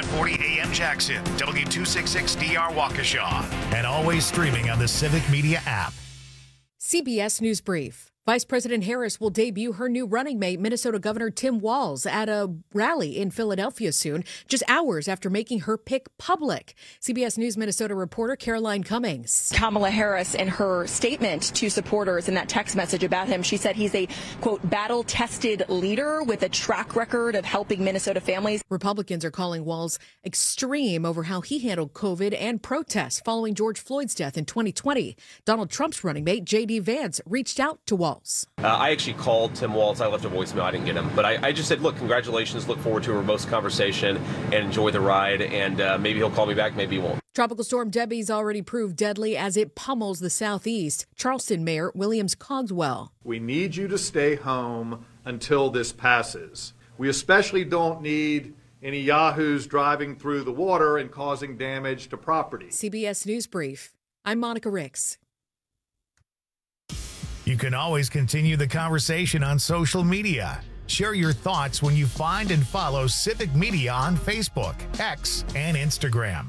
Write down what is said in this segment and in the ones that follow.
540 AM Jackson, W266DR Waukesha, and always streaming on the Civic Media app. CBS News Brief. Vice President Harris will debut her new running mate, Minnesota Governor Tim Walz, at a rally in Philadelphia soon, just hours after making her pick public. CBS News Minnesota reporter Caroline Cummings. Kamala Harris, in her statement to supporters in that text message about him, she said he's a, quote, battle-tested leader with a track record of helping Minnesota families. Republicans are calling Walz extreme over how he handled COVID and protests following George Floyd's death in 2020. Donald Trump's running mate, J.D. Vance, reached out to Walz. I actually called Tim Walz. I left a voicemail. I didn't get him. But I just said, look, congratulations. Look forward to a robust conversation and enjoy the ride. And maybe he'll call me back. Maybe he won't. Tropical storm Debbie's already proved deadly as it pummels the southeast. Charleston Mayor Williams Cogswell. We need you to stay home until this passes. We especially don't need any yahoos driving through the water and causing damage to property. CBS News Brief. I'm Monica Ricks. You can always continue the conversation on social media. Share your thoughts when you find and follow Civic Media on Facebook, X, and Instagram.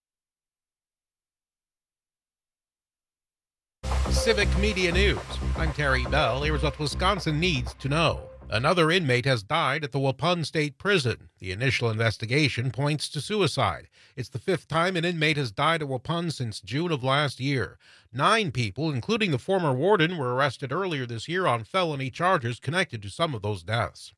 Civic Media News. I'm Terry Bell. Here's what Wisconsin needs to know. Another inmate has died at the Waupun State Prison. The initial investigation points to suicide. It's the fifth time an inmate has died at Waupun since June of last year. 9 people, including the former warden, were arrested earlier this year on felony charges connected to some of those deaths.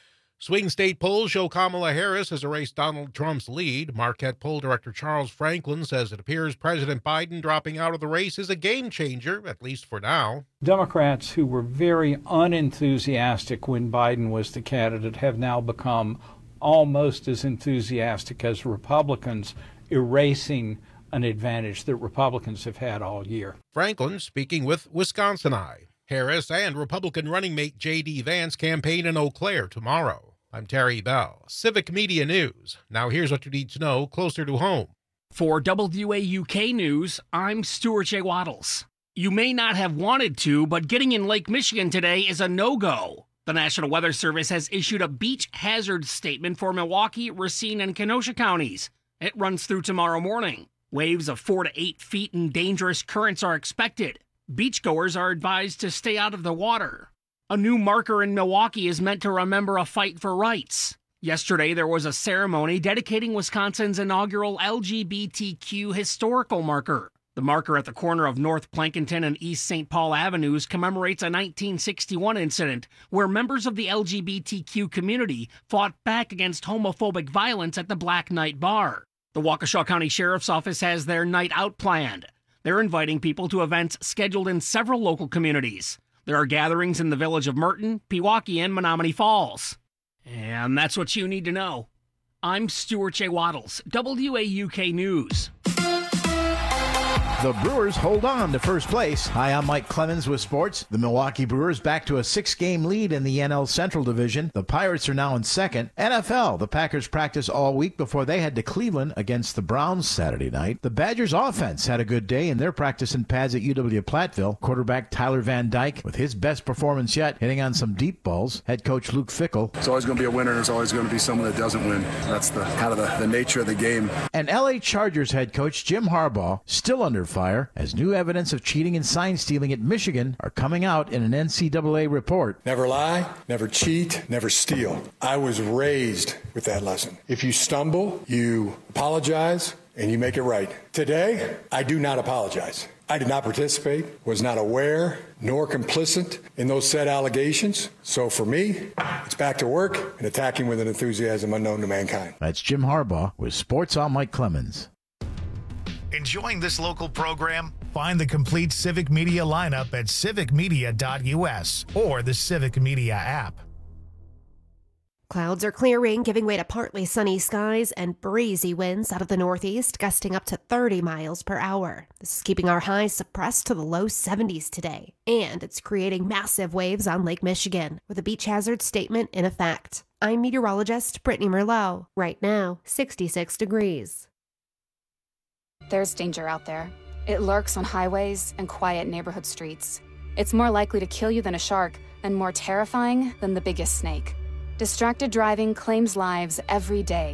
Swing state polls show Kamala Harris has erased Donald Trump's lead. Marquette poll director Charles Franklin says it appears President Biden dropping out of the race is a game changer, at least for now. Democrats who were very unenthusiastic when Biden was the candidate have now become almost as enthusiastic as Republicans, erasing an advantage that Republicans have had all year. Franklin speaking with Wisconsin Eye. Harris and Republican running mate J.D. Vance campaign in Eau Claire tomorrow. I'm Terry Bell, Civic Media News. Now here's what you need to know closer to home. For WAUK News, I'm Stuart J. Waddles. You may not have wanted to, but getting in Lake Michigan today is a no-go. The National Weather Service has issued a beach hazard statement for Milwaukee, Racine, and Kenosha counties. It runs through tomorrow morning. Waves of 4 to 8 feet and dangerous currents are expected. Beachgoers are advised to stay out of the water. A new marker in Milwaukee is meant to remember a fight for rights. Yesterday, there was a ceremony dedicating Wisconsin's inaugural LGBTQ historical marker. The marker at the corner of North Plankinton and East St. Paul Avenues commemorates a 1961 incident where members of the LGBTQ community fought back against homophobic violence at the Black Knight Bar. The Waukesha County Sheriff's Office has their night out planned. They're inviting people to events scheduled in several local communities. There are gatherings in the village of Merton, Pewaukee, and Menominee Falls. And that's what you need to know. I'm Stuart J. Waddles, WAUK News. The Brewers hold on to first place. Hi, I'm Mike Clemens with sports. The Milwaukee Brewers back to a 6-game lead in the NL Central Division. The Pirates are now in second. NFL, the Packers practiced all week before they head to Cleveland against the Browns Saturday night. The Badgers offense had a good day in their practice in pads at UW-Platteville. Quarterback Tyler Van Dyke with his best performance yet, hitting on some deep balls. Head coach Luke Fickell. It's always going to be a winner. There's always going to be someone that doesn't win. That's the kind of the nature of the game. And LA Chargers head coach Jim Harbaugh still under fire as new evidence of cheating and sign stealing at Michigan are coming out in an NCAA report. Never lie, never cheat, never steal. I was raised with that lesson. If you stumble, you apologize, and you make it right. Today, I do not apologize. I did not participate, was not aware, nor complicit in those said allegations. So for me, it's back to work and attacking with an enthusiasm unknown to mankind. That's Jim Harbaugh with Sports. I'm Mike Clemens. Enjoying this local program? Find the complete Civic Media lineup at civicmedia.us or the Civic Media app. Clouds are clearing, giving way to partly sunny skies and breezy winds out of the northeast, gusting up to 30 miles per hour. This is keeping our highs suppressed to the low 70s today, and it's creating massive waves on Lake Michigan, with a beach hazard statement in effect. I'm meteorologist Brittany Merlot. Right now, 66 degrees. There's danger out there. It lurks on highways and quiet neighborhood streets. It's more likely to kill you than a shark, and more terrifying than the biggest snake. Distracted driving claims lives every day.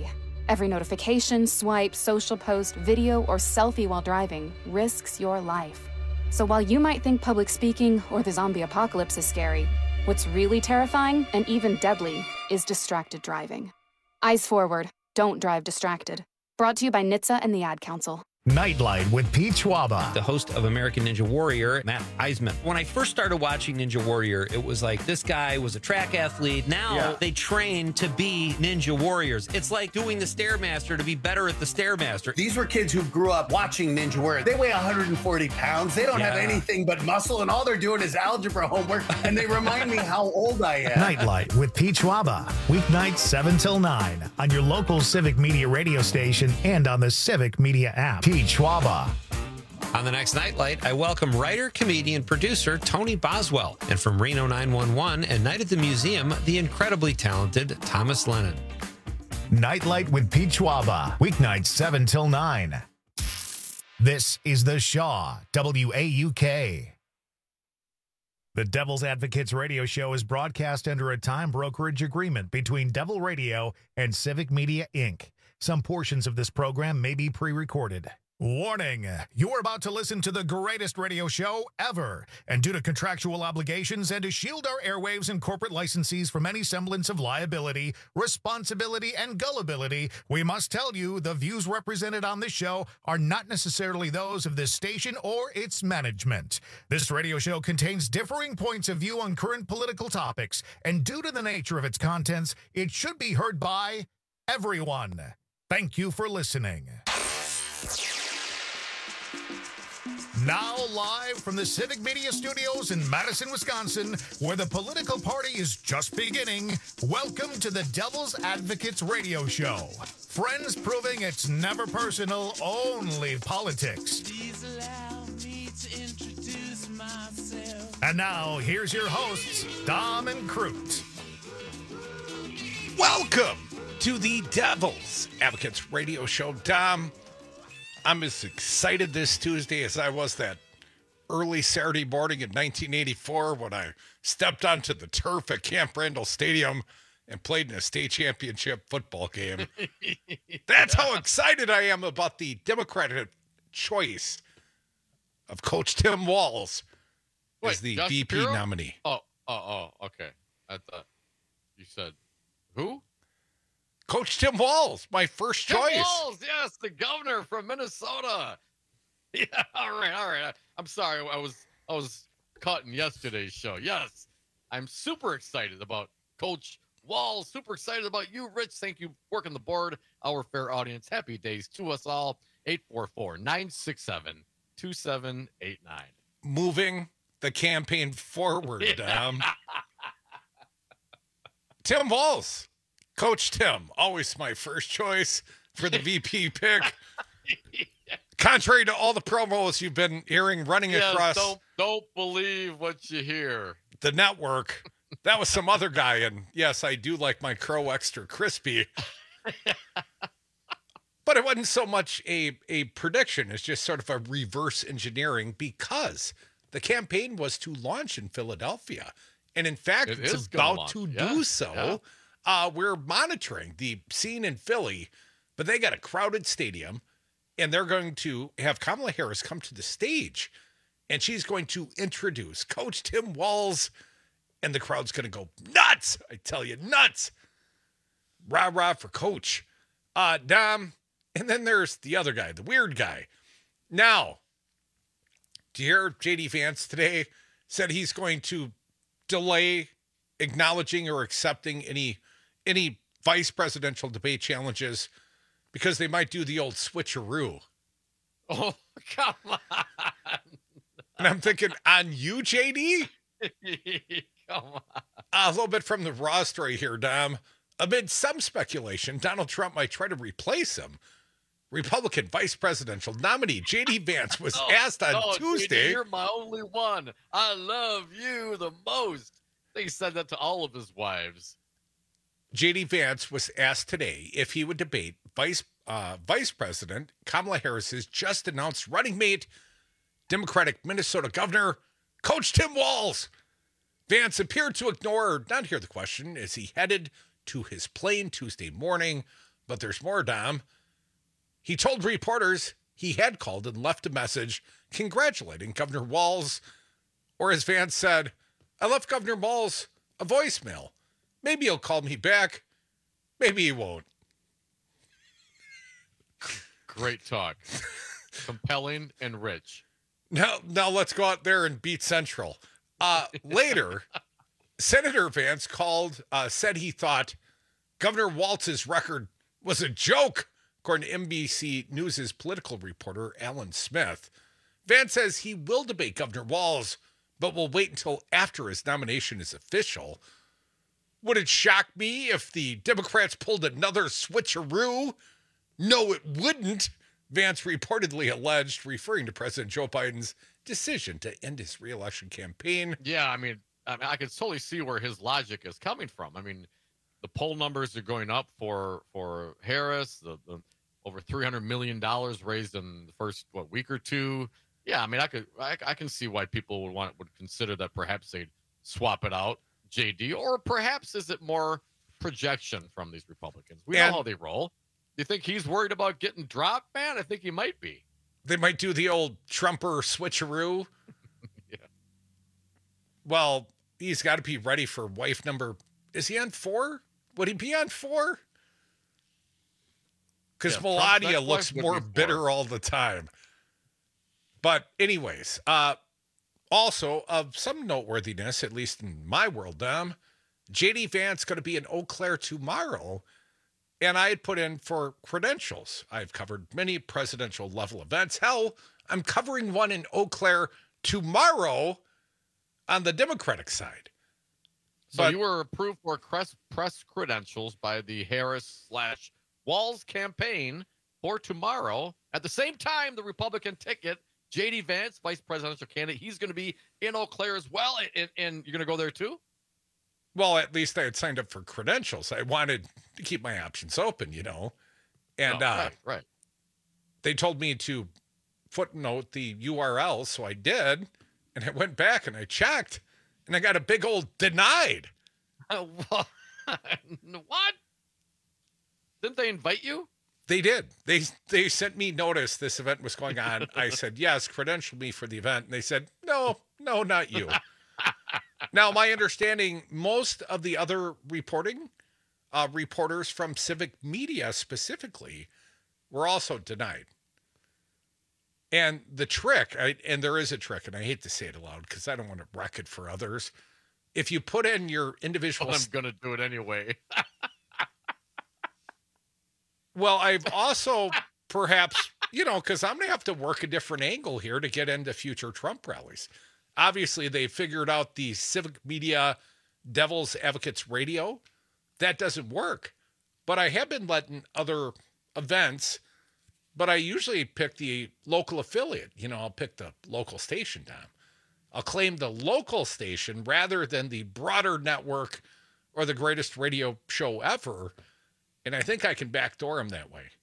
Every notification, swipe, social post, video, or selfie while driving risks your life. So while you might think public speaking or the zombie apocalypse is scary, what's really terrifying and even deadly is distracted driving. Eyes forward. Don't drive distracted. Brought to you by NHTSA and the Ad Council. Nightlight with Pete Schwaba. The host of American Ninja Warrior, Matt Eisman. When I first started watching Ninja Warrior, it was like this guy was a track athlete. Now they train to be Ninja Warriors. It's like doing the Stairmaster to be better at the Stairmaster. These were kids who grew up watching Ninja Warrior. They weigh 140 pounds. They don't have anything but muscle, and all they're doing is algebra homework, and they remind me how old I am. Nightlight with Pete Schwaba. Weeknights 7 till 9 on your local Civic Media radio station and on the Civic Media app. Pete Schwaba. On the next Nightlight, I welcome writer, comedian, producer Tony Boswell, and from Reno 911 and Night at the Museum, the incredibly talented Thomas Lennon. Nightlight with Pete Schwaba. Weeknights 7 till 9. This is the Shaw, WAUK. The Devil's Advocates radio show is broadcast under a time brokerage agreement between Devil Radio and Civic Media, Inc. Some portions of this program may be pre-recorded. Warning, you're about to listen to the greatest radio show ever. And due to contractual obligations and to shield our airwaves and corporate licensees from any semblance of liability, responsibility, and gullibility, we must tell you the views represented on this show are not necessarily those of this station or its management. This radio show contains differing points of view on current political topics, and due to the nature of its contents, it should be heard by everyone. Thank you for listening. Now live from the Civic Media Studios in Madison, Wisconsin, where the political party is just beginning, welcome to the Devil's Advocates radio show. Friends proving it's never personal, only politics. Please allow me to introduce myself. And now, here's your hosts, Dom and Crute. Welcome to the Devil's Advocates radio show. Dom, I'm as excited this Tuesday as I was that early Saturday morning in 1984 when I stepped onto the turf at Camp Randall Stadium and played in a state championship football game. That's how excited I am about the Democratic choice of Coach Tim Walz as the Josh VP Shapiro? nominee. Oh, okay. I thought you said who? Coach Tim Walz, my first choice. Tim Walz, yes, the governor from Minnesota. Yeah, all right. I'm sorry, I was caught in yesterday's show. Yes, I'm super excited about Coach Walz. Super excited about you, Rich. Thank you for working the board. Our fair audience. Happy days to us all. 844-967-2789. Moving the campaign forward. Tim Walz. Coach Tim, always my first choice for the VP pick. Contrary to all the promos you've been hearing running across don't believe what you hear. the network, that was some other guy. And yes, I do like my crow extra crispy. But it wasn't so much a prediction. It's just sort of a reverse engineering because the campaign was to launch in Philadelphia. And in fact, it's about to do so. Yeah. We're monitoring the scene in Philly, but they got a crowded stadium, and they're going to have Kamala Harris come to the stage, and she's going to introduce Coach Tim Walz, and the crowd's going to go nuts. I tell you, nuts. Rah, rah for Coach. Dom, and then there's the other guy, the weird guy. Now, do you hear J.D. Vance today said he's going to delay acknowledging or accepting any vice presidential debate challenges because they might do the old switcheroo. Oh, come on. And I'm thinking, on you, JD? Come on. A little bit from the Raw story here, Dom. Amid some speculation, Donald Trump might try to replace him. Republican vice presidential nominee J.D. Vance was asked on Tuesday. JD, you're my only one. I love you the most. They said that to all of his wives. J.D. Vance was asked today if he would debate Vice President Kamala Harris's just announced running mate, Democratic Minnesota Governor, Coach Tim Walz. Vance appeared to ignore or not hear the question as he headed to his plane Tuesday morning, But there's more, Dom. He told reporters he had called and left a message congratulating Governor Walz, or as Vance said, I left Governor Walz a voicemail. Maybe he'll call me back. Maybe he won't. Great talk. Compelling and rich. Now let's go out there and beat Central. Later, Senator Vance said he thought Governor Walz's record was a joke, according to NBC News' political reporter Alan Smith. Vance says he will debate Governor Walz, but will wait until after his nomination is official. Would it shock me if the Democrats pulled another switcheroo? No, it wouldn't, Vance reportedly alleged, referring to President Joe Biden's decision to end his re-election campaign. Yeah, I mean, I can totally see where his logic is coming from. I mean, the poll numbers are going up for Harris, the over $300 million raised in the first week or two. Yeah, I mean, I can see why people would consider that perhaps they'd swap it out, JD, or perhaps is it more projection from these Republicans? We know how they roll. You think he's worried about getting dropped, man? I think he might be. They might do the old Trumper switcheroo. Yeah. Well, he's got to be ready for wife number. Is he on 4? Would he be on 4? Because Melania looks more bitter all the time. But anyways, also of some noteworthiness, at least in my world, J.D. Vance going to be in Eau Claire tomorrow. And I had put in for credentials. I've covered many presidential level events. Hell, I'm covering one in Eau Claire tomorrow on the Democratic side. So you were approved for press credentials by the Harris/Walz campaign for tomorrow. At the same time, the Republican ticket, J.D. Vance, vice presidential candidate, he's going to be in Eau Claire as well. And you're going to go there too? Well, at least I had signed up for credentials. I wanted to keep my options open, And right. They told me to footnote the URL, so I did. And I went back and I checked, and I got a big old denied. What? Didn't they invite you? They did. They sent me notice this event was going on. I said, yes, credential me for the event. And they said, no, not you. Now, my understanding, most of the other reporters from Civic Media specifically, were also denied. And the trick, and there is a trick, and I hate to say it aloud because I don't want to wreck it for others. If you put in your individual... Well, I'm going to do it anyway. Well, I've also perhaps, because I'm going to have to work a different angle here to get into future Trump rallies. Obviously, they figured out the Civic Media Devil's Advocates Radio. That doesn't work. But I have been letting other events, but I usually pick the local affiliate. I'll pick the local station down. I'll claim the local station rather than the broader network or the greatest radio show ever. And I think I can backdoor him that way.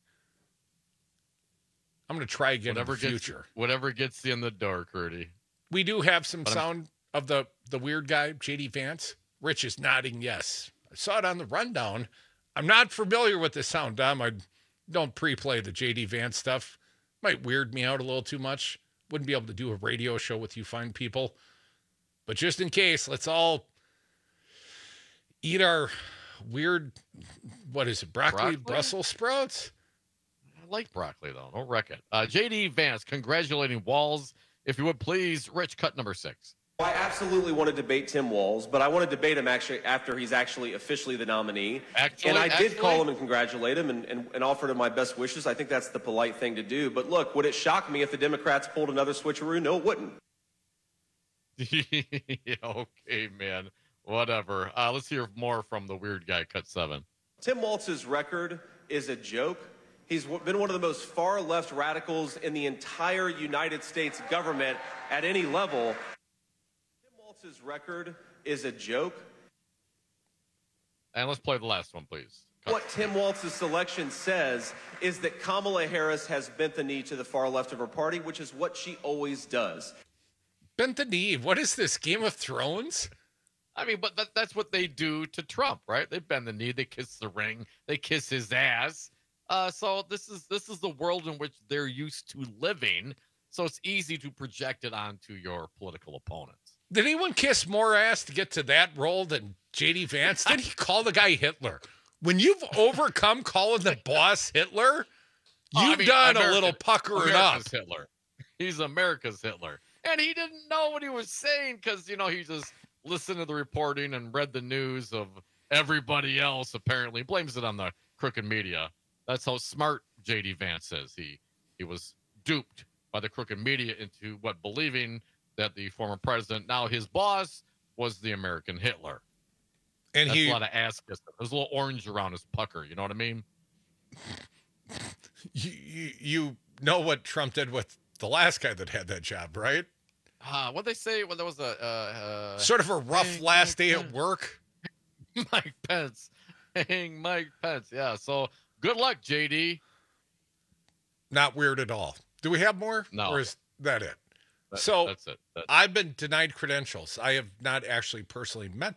I'm going to try again in the future. Whatever gets you in the door, Curdy. We do have some sound of the weird guy, J.D. Vance. Rich is nodding yes. I saw it on the rundown. I'm not familiar with the sound, Dom. I don't pre-play the J.D. Vance stuff. Might weird me out a little too much. Wouldn't be able to do a radio show with you fine people. But just in case, let's all eat our weird, what is it, broccoli? Brussels sprouts? I like broccoli, though. Don't wreck it. J.D. Vance congratulating Walz. If you would please, Rich, cut number 6. I absolutely want to debate Tim Walz, but I want to debate him actually after he's actually officially the nominee. And I did call him and congratulate him and offered him my best wishes. I think that's the polite thing to do. But look, would it shock me if the Democrats pulled another switcheroo? No, it wouldn't. Okay, man. Whatever. Let's hear more from the weird guy, cut 7. Tim Walz's record is a joke. He's been one of the most far-left radicals in the entire United States government at any level. Tim Walz's record is a joke. And let's play the last one, please. What Tim Walz's selection says is that Kamala Harris has bent the knee to the far left of her party, which is what she always does. Bent the knee? What is this, Game of Thrones? I mean, but that's what they do to Trump, right? They bend the knee, they kiss the ring, they kiss his ass. So this is the world in which they're used to living. So it's easy to project it onto your political opponents. Did anyone kiss more ass to get to that role than J.D. Vance? Did he call the guy Hitler? When you've overcome calling the boss Hitler, you've done a little puckering up. Hitler. He's America's Hitler. And he didn't know what he was saying because, he just listened to the reporting and read the news of everybody else, apparently. Blames it on the crooked media. That's how smart J.D. Vance is. He was duped by the crooked media into believing that the former president, now his boss, was the American Hitler. And that's a lot of ass kissing. There's a little orange around his pucker. You know what I mean? You know what Trump did with the last guy that had that job, right? What'd they say when there was a sort of a rough last day at work? Mike Pence. Hang Mike Pence. Yeah. So good luck, JD. Not weird at all. Do we have more? No. Or is that it? That's it. I've been denied credentials. I have not actually personally met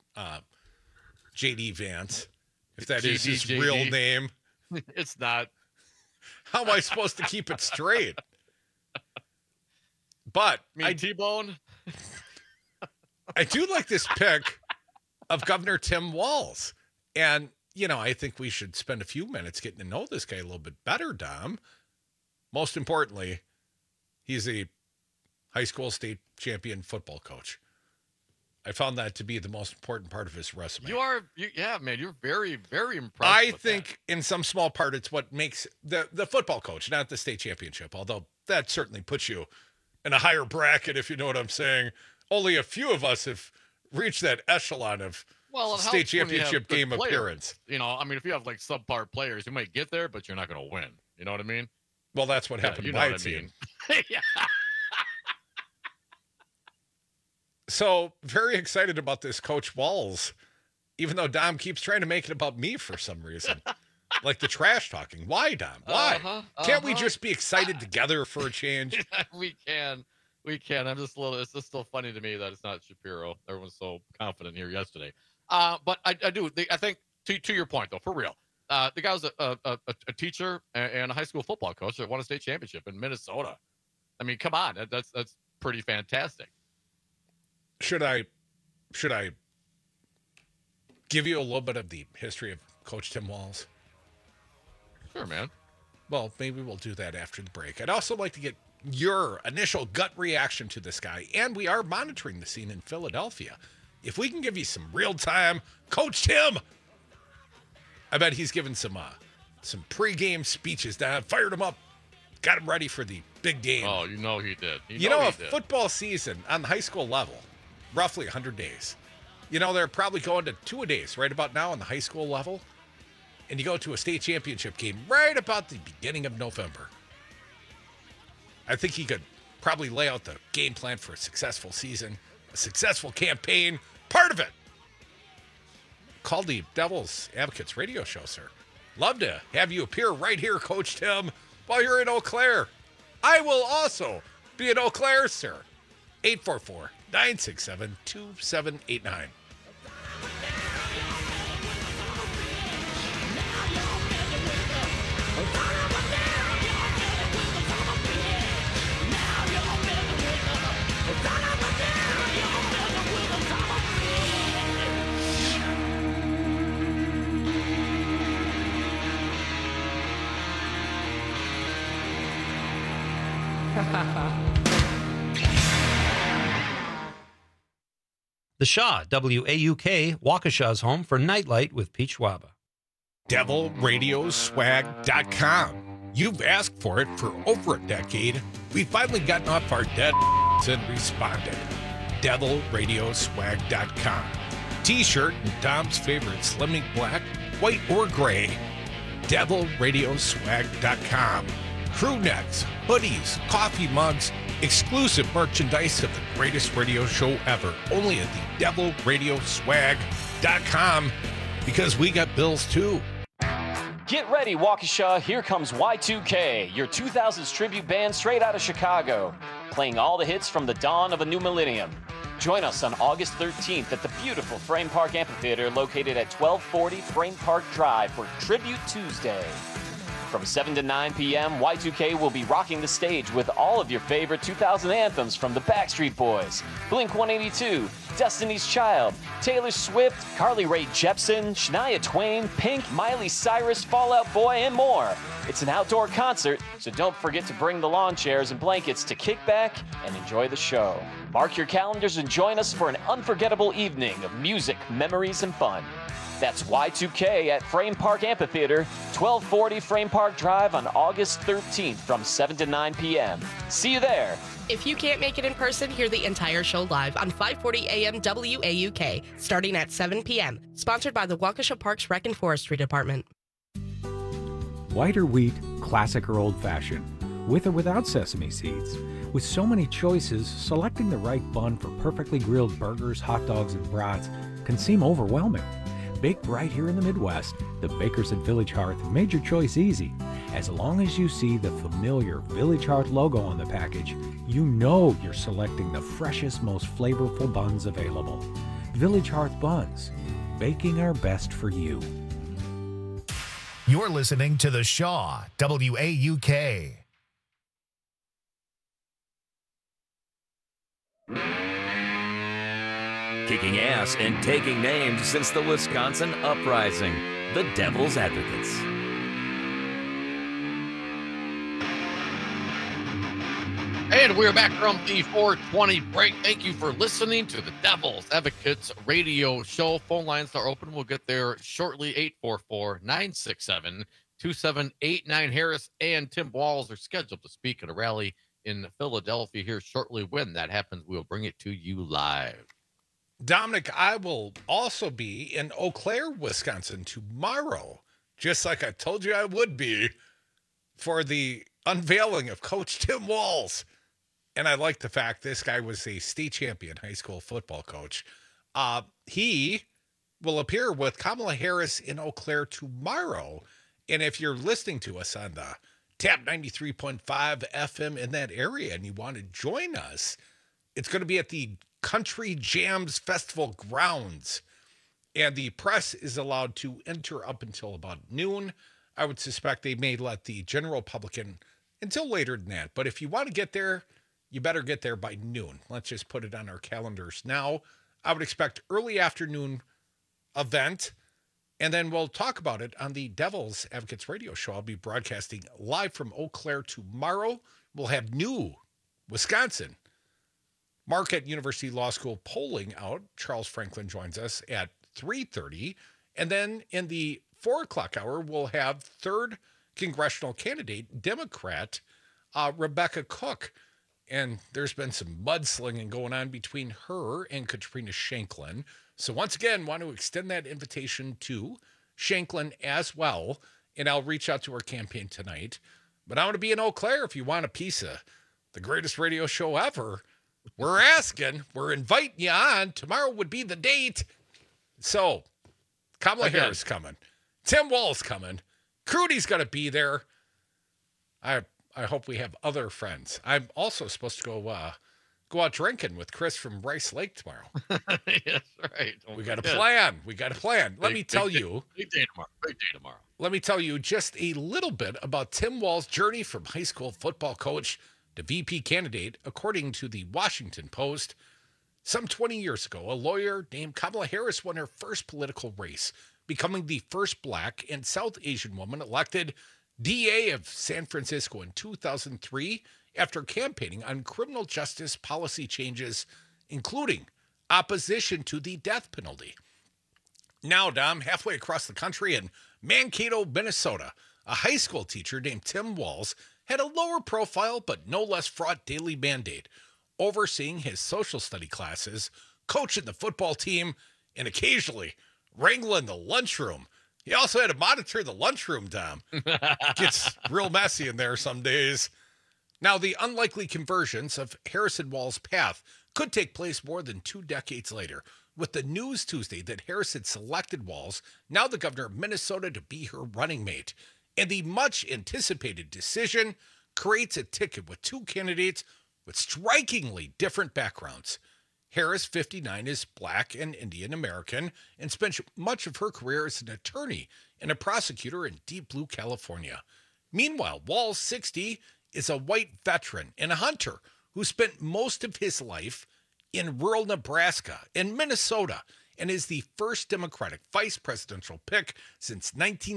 J.D. Vance, if that is his real name. It's not. How am I supposed to keep it straight? But T-Bone. I do like this pick of Governor Tim Walz. And, I think we should spend a few minutes getting to know this guy a little bit better, Dom. Most importantly, he's a high school state champion football coach. I found that to be the most important part of his resume. You're very, very impressed. I think in some small part, it's what makes the football coach, not the state championship, although that certainly puts you in a higher bracket, if you know what I'm saying. Only a few of us have reached that echelon of state championship game appearance. If you have subpar players, you might get there, but you're not going to win. You know what I mean? Well, that's what happened to my team. Yeah. So very excited about this Coach Walz, even though Dom keeps trying to make it about me for some reason. Like the trash talking. Why, Dom? Why? Can't we just be excited together for a change? We can. I'm just it's just still funny to me that it's not Shapiro. Everyone's so confident here yesterday. But I think to your point though, for real, the guy was a teacher and a high school football coach that won a state championship in Minnesota. I mean, come on, that's pretty fantastic. Should I give you a little bit of the history of Coach Tim Walz? Sure, man. Well, maybe we'll do that after the break. I'd also like to get your initial gut reaction to this guy, and we are monitoring the scene in Philadelphia. If we can give you some real-time Coach Tim, I bet he's given some pregame speeches down, fired him up, got him ready for the big game. Oh, he did. Football season on the high school level, roughly 100 days. They're probably going to 2-a-days right about now on the high school level. And you go to a state championship game right about the beginning of November. I think he could probably lay out the game plan for a successful season, a successful campaign, part of it. Call the Devil's Advocates radio show, sir. Love to have you appear right here, Coach Tim, while you're in Eau Claire. I will also be in Eau Claire, sir. 844-967-2789. The Shaw, WAUK, Waukesha's home for Nightlight with Pete Schwaba. DevilRadioswag.com. You've asked for it for over a decade. We've finally gotten off our dead and responded. DevilRadioswag.com. T-shirt and Dom's favorite slimming black, white, or gray. DevilRadioswag.com. Crew necks, hoodies, coffee mugs, exclusive merchandise of the greatest radio show ever. Only at the DevilRadioswag.com, because we got bills too. Get ready, Waukesha. Here comes Y2K, your 2000s tribute band straight out of Chicago, playing all the hits from the dawn of a new millennium. Join us on August 13th at the beautiful Frame Park Amphitheater located at 1240 Frame Park Drive for Tribute Tuesday. From 7 to 9 p.m., Y2K will be rocking the stage with all of your favorite 2000 anthems from the Backstreet Boys, Blink-182, Destiny's Child, Taylor Swift, Carly Rae Jepsen, Shania Twain, Pink, Miley Cyrus, Fall Out Boy, and more. It's an outdoor concert, so don't forget to bring the lawn chairs and blankets to kick back and enjoy the show. Mark your calendars and join us for an unforgettable evening of music, memories, and fun. That's Y2K at Frame Park Amphitheater, 1240 Frame Park Drive on August 13th from 7 to 9 p.m. See you there. If you can't make it in person, hear the entire show live on 540 AM WAUK, starting at 7 p.m. Sponsored by the Waukesha Parks Rec and Forestry Department. White or wheat, classic or old-fashioned, with or without sesame seeds. With so many choices, selecting the right bun for perfectly grilled burgers, hot dogs, and brats can seem overwhelming. Baked right here in the Midwest, the bakers at Village Hearth have made your choice easy. As long as you see the familiar Village Hearth logo on the package, you know you're selecting the freshest, most flavorful buns available. Village Hearth Buns, baking our best for you. You're listening to The Shaw, WAUK. Kicking ass and taking names since the Wisconsin Uprising, the Devil's Advocates. And we're back from the 420 break. Thank you for listening to the Devil's Advocates radio show. Phone lines are open. We'll get there shortly. 844-967-2789. Harris and Tim Walz are scheduled to speak at a rally in Philadelphia here shortly. When that happens, we'll bring it to you live. Dominic, I will also be in Eau Claire, Wisconsin tomorrow, just like I told you I would be, for the unveiling of Coach Tim Walz. And I like the fact this guy was a state champion high school football coach. He will appear with Kamala Harris in Eau Claire tomorrow. And if you're listening to us on the Tap 93.5 FM in that area and you want to join us, it's going to be at the Country Jams Festival grounds. And the press is allowed to enter up until about noon. I would suspect they may let the general public in until later than that. But if you want to get there, you better get there by noon. Let's just put it on our calendars now. I would expect early afternoon event, and then we'll talk about it on the Devil's Advocates radio show. I'll be broadcasting live from Eau Claire tomorrow. We'll have new Wisconsin Marquette University Law School polling out. Charles Franklin joins us at 3:30. And then in the 4 o'clock hour, we'll have third congressional candidate, Democrat Rebecca Cook. And there's been some mudslinging going on between her and Katrina Shanklin. So once again, want to extend that invitation to Shanklin as well. And I'll reach out to her campaign tonight. But I want to be in Eau Claire if you want a piece of the greatest radio show ever. We're asking, we're inviting you on. Tomorrow would be the date. So, Kamala Harris coming. Tim Walz coming. Crudy's going to be there. I hope we have other friends. I'm also supposed to go out drinking with Chris from Rice Lake tomorrow. Yes, right. We got a plan. Let me tell you. Big day tomorrow. Let me tell you just a little bit about Tim Walz's journey from high school football coach to VP candidate. According to the Washington Post, some 20 years ago, a lawyer named Kamala Harris won her first political race, becoming the first Black and South Asian woman elected DA of San Francisco in 2003 after campaigning on criminal justice policy changes, including opposition to the death penalty. Now, Dom, halfway across the country in Mankato, Minnesota, a high school teacher named Tim Walz had a lower profile but no less fraught daily mandate, overseeing his social study classes, coaching the football team, and occasionally wrangling the lunchroom. He also had to monitor the lunchroom, Dom. Gets real messy in there some days. Now, the unlikely convergence of Harris and Walz's path could take place more than 2 decades later, with the news Tuesday that Harris had selected Walz, now the governor of Minnesota, to be her running mate. And the much-anticipated decision creates a ticket with 2 candidates with strikingly different backgrounds. Harris, 59, is Black and Indian American and spent much of her career as an attorney and a prosecutor in Deep Blue, California. Meanwhile, Walz, 60, is a white veteran and a hunter who spent most of his life in rural Nebraska and Minnesota and is the first Democratic vice presidential pick since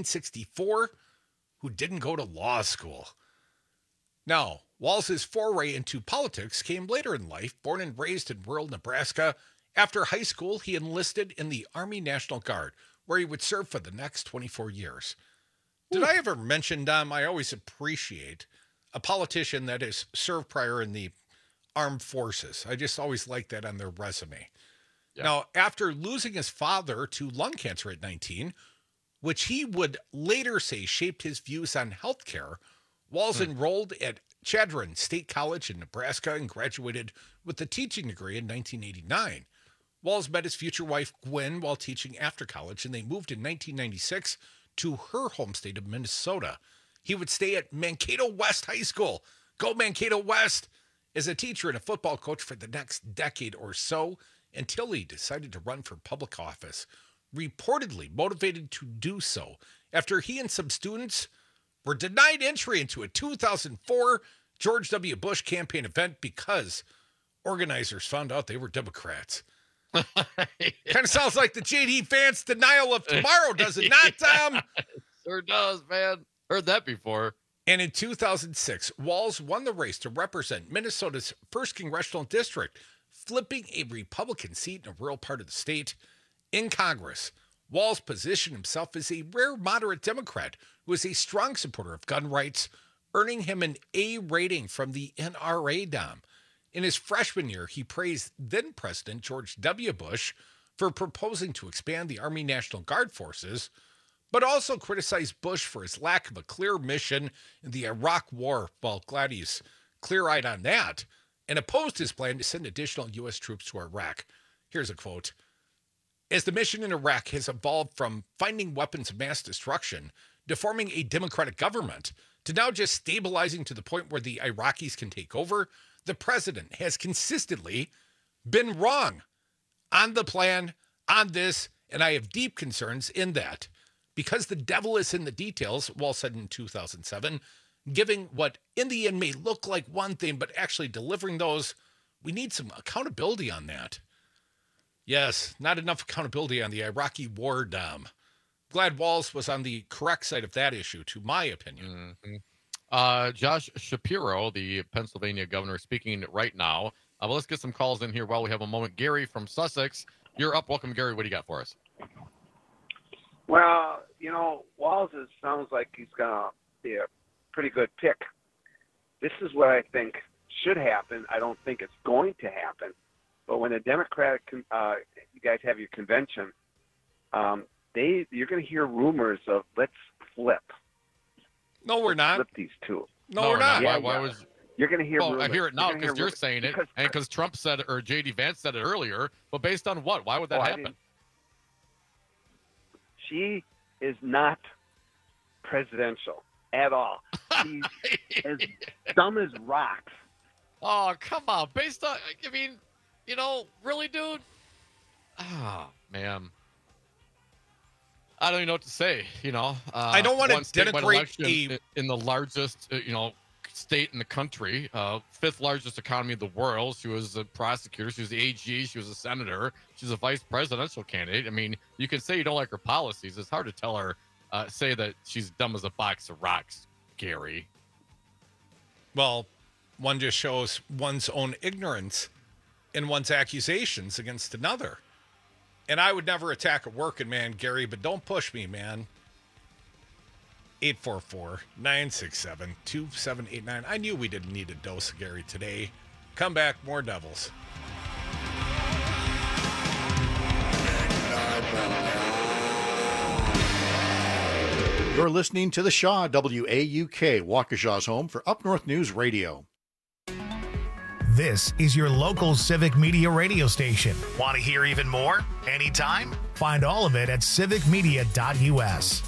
1964 who didn't go to law school. Now, Walz's foray into politics came later in life. Born and raised in rural Nebraska, after high school, he enlisted in the Army National Guard, where he would serve for the next 24 years. Did I ever mention, Dom, I always appreciate a politician that has served prior in the armed forces. I just always like that on their resume. Yeah. Now, after losing his father to lung cancer at 19, which he would later say shaped his views on healthcare, Walz enrolled at Chadron State College in Nebraska and graduated with a teaching degree in 1989. Walz met his future wife, Gwen, while teaching after college, and they moved in 1996 to her home state of Minnesota. He would stay at Mankato West High School, go Mankato West, as a teacher and a football coach for the next decade or so, until he decided to run for public office, reportedly motivated to do so after he and some students were denied entry into a 2004 George W. Bush campaign event because organizers found out they were Democrats. Kind of sounds like the J.D. Vance denial of tomorrow, does it not, Tom? Sure does, man. Heard that before. And in 2006, Walz won the race to represent Minnesota's 1st congressional district, flipping a Republican seat in a rural part of the state. In Congress, Walz positioned himself as a rare moderate Democrat who is a strong supporter of gun rights, earning him an A rating from the NRA, Dom. In his freshman year, he praised then-President George W. Bush for proposing to expand the Army National Guard forces, but also criticized Bush for his lack of a clear mission in the Iraq War. Well, glad he's clear-eyed on that, and opposed his plan to send additional U.S. troops to Iraq. Here's a quote. As the mission in Iraq has evolved from finding weapons of mass destruction to forming a democratic government to now just stabilizing to the point where the Iraqis can take over, the president has consistently been wrong on the plan, on this, and I have deep concerns in that. Because the devil is in the details, Walz said in 2007, giving what in the end may look like one thing, but actually delivering those, we need some accountability on that. Yes, not enough accountability on the Iraqi war, Dom. Glad Walz was on the correct side of that issue, to my opinion. Mm-hmm. Josh Shapiro, the Pennsylvania governor, speaking right now. But let's get some calls in here while we have a moment. Gary from Sussex, you're up. Welcome, Gary. What do you got for us? Well, you know, Walz sounds like he's going to be a pretty good pick. This is what I think should happen. I don't think it's going to happen. But when the Democratic, you guys have your convention, you're going to hear rumors of let's flip. No, we're not. Flip these two. No, we're not. Yeah, why was? You're going to hear. I hear it now because you're saying it, and because Trump said it, or J.D. Vance said it earlier. But based on what? Why would that happen? She is not presidential at all. She's as dumb as rocks. Oh, come on. Based on, I mean, you know, really, dude? Ah, man. I don't even know what to say, you know. I don't want to denigrate in the largest, state in the country, 5th largest economy in the world. She was a prosecutor. She was the AG. She was a senator. She's a vice presidential candidate. I mean, you can say you don't like her policies. It's hard to tell her, say that she's dumb as a box of rocks, Gary. Well, one just shows one's own ignorance in one's accusations against another. And I would never attack a working man, Gary, but don't push me, man. 844-967-2789. I knew we didn't need a dose of Gary today. Come back, more Devils. You're listening to The Shaw, WAUK, Waukesha's home for Up North News Radio. This is your local Civic Media radio station. Want to hear even more? Anytime? Find all of it at civicmedia.us.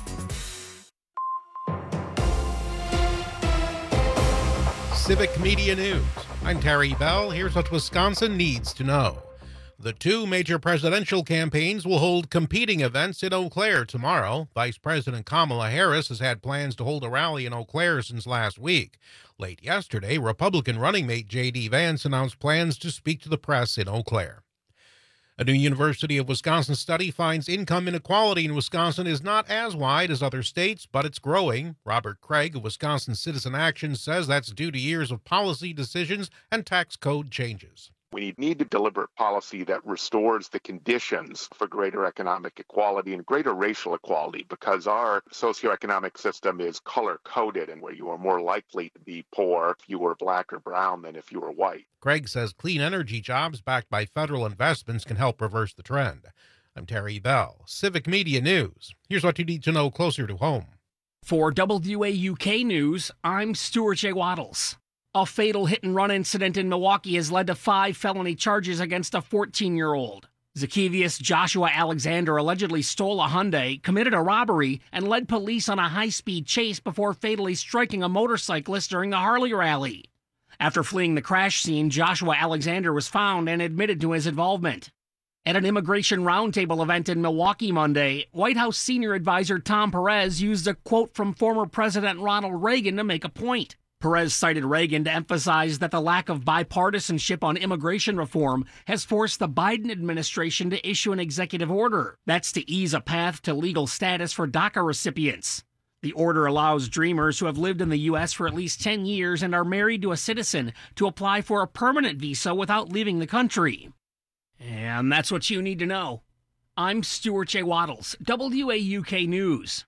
Civic Media News. I'm Terry Bell. Here's what Wisconsin needs to know. The two major presidential campaigns will hold competing events in Eau Claire tomorrow. Vice President Kamala Harris has had plans to hold a rally in Eau Claire since last week. Late yesterday, Republican running mate J.D. Vance announced plans to speak to the press in Eau Claire. A new University of Wisconsin study finds income inequality in Wisconsin is not as wide as other states, but it's growing. Robert Craig of Wisconsin Citizen Action says that's due to years of policy decisions and tax code changes. We need a deliberate policy that restores the conditions for greater economic equality and greater racial equality, because our socioeconomic system is color-coded, and where you are more likely to be poor if you were black or brown than if you were white. Craig says clean energy jobs backed by federal investments can help reverse the trend. I'm Terry Bell, Civic Media News. Here's what you need to know closer to home. For WAUK News, I'm Stuart J. Waddles. A fatal hit-and-run incident in Milwaukee has led to 5 felony charges against a 14-year-old. Zacchaeus Joshua Alexander allegedly stole a Hyundai, committed a robbery, and led police on a high-speed chase before fatally striking a motorcyclist during the Harley rally. After fleeing the crash scene, Joshua Alexander was found and admitted to his involvement. At an immigration roundtable event in Milwaukee Monday, White House senior advisor Tom Perez used a quote from former President Ronald Reagan to make a point. Perez cited Reagan to emphasize that the lack of bipartisanship on immigration reform has forced the Biden administration to issue an executive order. That's to ease a path to legal status for DACA recipients. The order allows dreamers who have lived in the U.S. for at least 10 years and are married to a citizen to apply for a permanent visa without leaving the country. And that's what you need to know. I'm Stuart J. Waddles, WAUK News.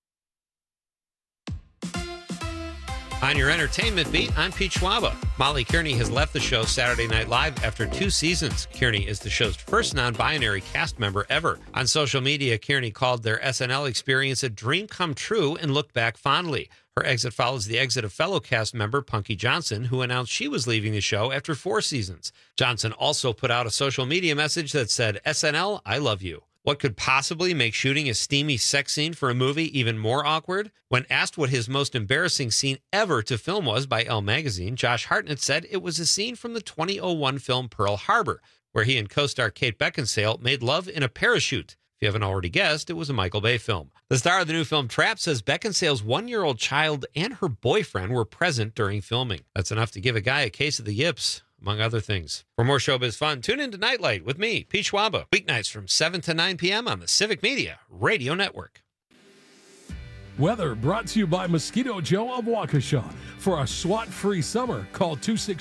On your entertainment beat, I'm Pete Schwaba. Molly Kearney has left the show Saturday Night Live after 2 seasons. Kearney is the show's first non-binary cast member ever. On social media, Kearney called their SNL experience a dream come true and looked back fondly. Her exit follows the exit of fellow cast member Punky Johnson, who announced she was leaving the show after 4 seasons. Johnson also put out a social media message that said, "SNL, I love you." What could possibly make shooting a steamy sex scene for a movie even more awkward? When asked what his most embarrassing scene ever to film was by Elle magazine, Josh Hartnett said it was a scene from the 2001 film Pearl Harbor, where he and co-star Kate Beckinsale made love in a parachute. If you haven't already guessed, it was a Michael Bay film. The star of the new film Trapped says Beckinsale's 1-year-old child and her boyfriend were present during filming. That's enough to give a guy a case of the yips, among other things. For more showbiz fun, tune in to Nightlight with me, Pete Schwaba, weeknights from 7 to 9 p.m. on the Civic Media Radio Network. Weather brought to you by Mosquito Joe of Waukesha. For a SWAT-free summer, call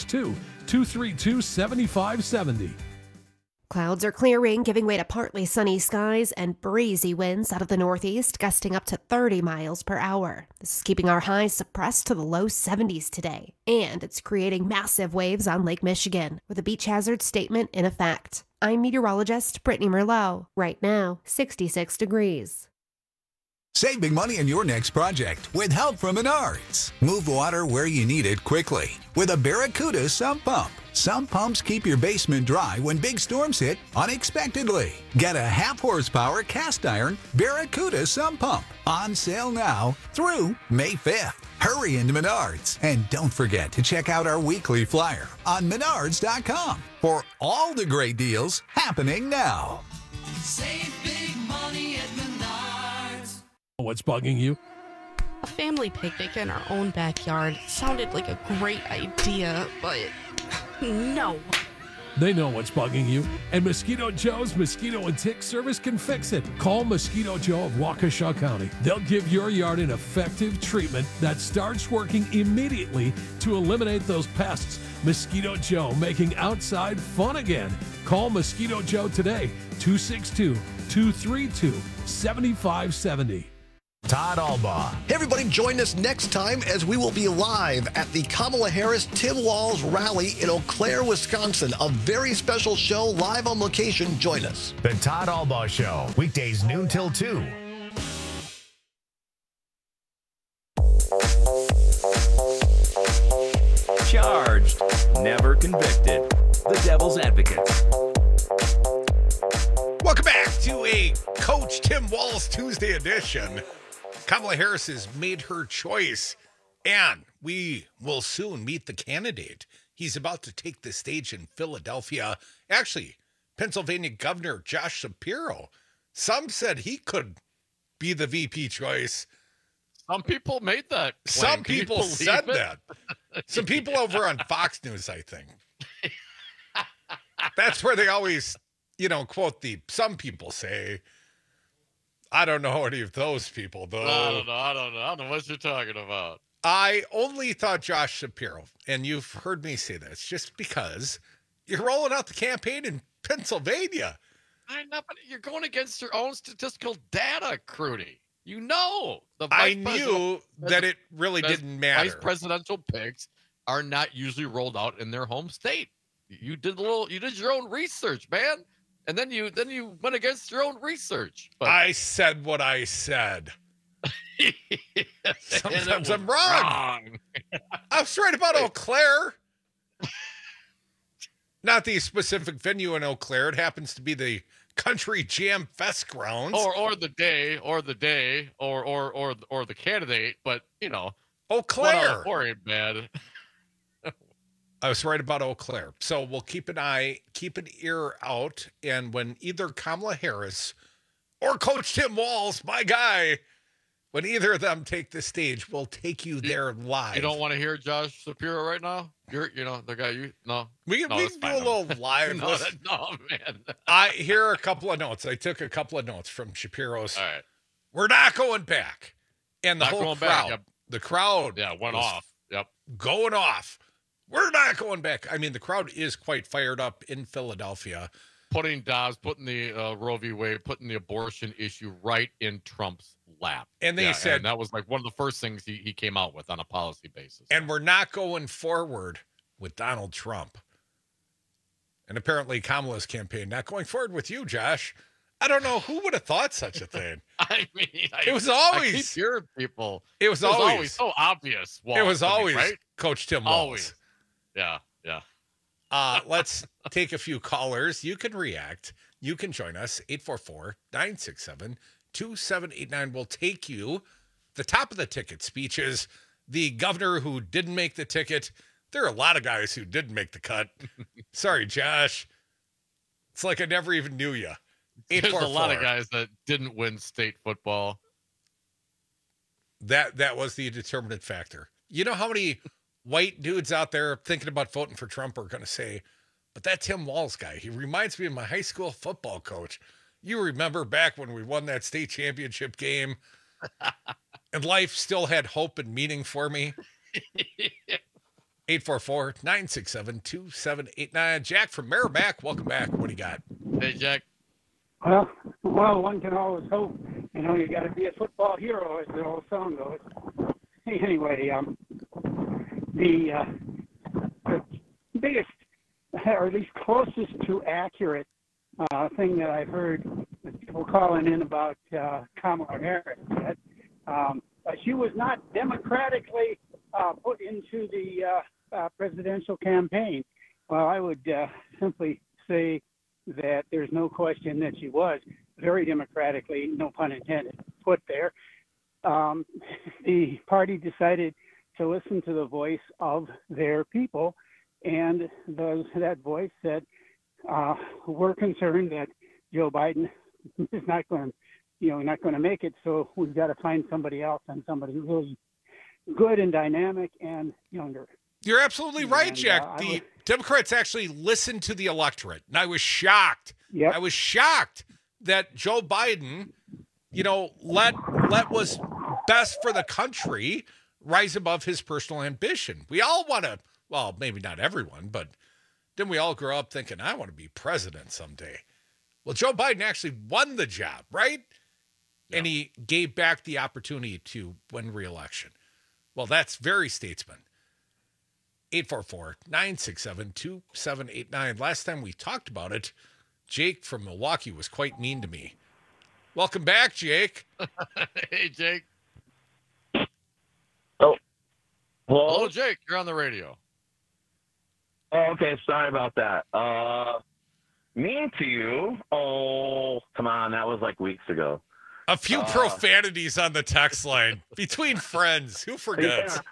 262-232-7570. Clouds are clearing, giving way to partly sunny skies and breezy winds out of the northeast, gusting up to 30 miles per hour. This is keeping our highs suppressed to the low 70s today, and it's creating massive waves on Lake Michigan, with a beach hazard statement in effect. I'm meteorologist Brittany Merlot. Right now, 66 degrees. Save big money on your next project with help from Menards. Move water where you need it quickly with a Barracuda sump pump. Sump pumps keep your basement dry when big storms hit unexpectedly. Get a 1/2 horsepower cast iron Barracuda sump pump on sale now through May 5th. Hurry into Menards and don't forget to check out our weekly flyer on Menards.com for all the great deals happening now. Save big money at Menards. What's bugging you? A family picnic in our own backyard sounded like a great idea, but no. They know what's bugging you, and Mosquito Joe's Mosquito and Tick Service can fix it. Call Mosquito Joe of Waukesha County. They'll give your yard an effective treatment that starts working immediately to eliminate those pests. Mosquito Joe, making outside fun again. Call Mosquito Joe today, 262-232-7570. Todd Albaugh. Hey everybody, join us next time as we will be live at the Kamala Harris Tim Walz rally in Eau Claire, Wisconsin. A very special show live on location. Join us. The Todd Albaugh Show, weekdays noon till 2. Charged, never convicted. The Devil's Advocate. Welcome back to a Coach Tim Walz Tuesday edition. Kamala Harris has made her choice, and we will soon meet the candidate. He's about to take the stage in Philadelphia. Actually, Pennsylvania Governor Josh Shapiro. Some said he could be the VP choice. Some people made that claim. Some people said that. Some people over on Fox News, I think. That's where they always, quote some people say. I don't know any of those people, though. I don't know what you're talking about. I only thought Josh Shapiro, and you've heard me say this, just because you're rolling out the campaign in Pennsylvania. I know, but you're going against your own statistical data, Crudy. You know. I knew that it really didn't matter. Vice presidential picks are not usually rolled out in their home state. You did your own research, man. And then you went against your own research. But I said what I said. Sometimes I'm wrong. I was right about Eau Claire. Not the specific venue in Eau Claire. It happens to be the Country Jam Fest grounds. Or the day, or the candidate, but Eau Claire. Ain't bad. I was right about Eau Claire. So we'll keep an ear out, and when either Kamala Harris or Coach Tim Walz, my guy, when either of them take the stage, we'll take you there live. You don't want to hear Josh Shapiro right now? The guy we can do a little live. No, man. Here are a couple of notes. I took a couple of notes from Shapiro's. All right. We're not going back. And the whole crowd. Yep. The crowd. Yeah, went off. Yep. Going off. We're not going back. I mean, the crowd is quite fired up in Philadelphia. Putting Dobbs, putting the Roe v. Wade, putting the abortion issue right in Trump's lap. And they said and that was like one of the first things he came out with on a policy basis. And we're not going forward with Donald Trump. And apparently Kamala's campaign not going forward with you, Josh. I don't know who would have thought such a thing. I mean, it was always. I keep hearing people. It was always so obvious. It was always right? Coach Tim Walz. Always. Yeah. Let's take a few callers. You can react. You can join us. 844-967-2789 will take you. The top of the ticket speeches. The governor who didn't make the ticket. There are a lot of guys who didn't make the cut. Sorry, Josh. It's like I never even knew you. There's a lot of guys that didn't win state football. That was the determinant factor. You know how many white dudes out there thinking about voting for Trump are going to say, but that Tim Walz guy, he reminds me of my high school football coach. You remember back when we won that state championship game and life still had hope and meaning for me? 844-967-2789. Jack from Merrimack, welcome back. What do you got? Hey, Jack. Well, one can always hope. You got to be a football hero, as the old song goes. Anyway, the biggest, or at least closest to accurate thing that I've heard people calling in about Kamala Harris, that she was not democratically put into the presidential campaign. Well, I would simply say that there's no question that she was very democratically, no pun intended, put there. The party decided to listen to the voice of their people, and that voice said, we're concerned that Joe Biden is not going to make it, so we've got to find somebody else, and somebody really good and dynamic and younger. You're absolutely right, Jack. The Democrats actually listened to the electorate, and I was shocked. Yep. I was shocked that Joe Biden, let what's best for the country rise above his personal ambition. We all want to, well, maybe not everyone, but didn't we all grow up thinking, I want to be president someday? Well, Joe Biden actually won the job, right? Yep. And he gave back the opportunity to win re-election. Well, that's very statesman. 844-967-2789. Last time we talked about it, Jake from Milwaukee was quite mean to me. Welcome back, Jake. Hey, Jake. Oh. Hello, Jake. You're on the radio. Oh, okay. Sorry about that. Mean to you? Oh, come on. That was like weeks ago. A few profanities on the text line. Between friends. Who forgets?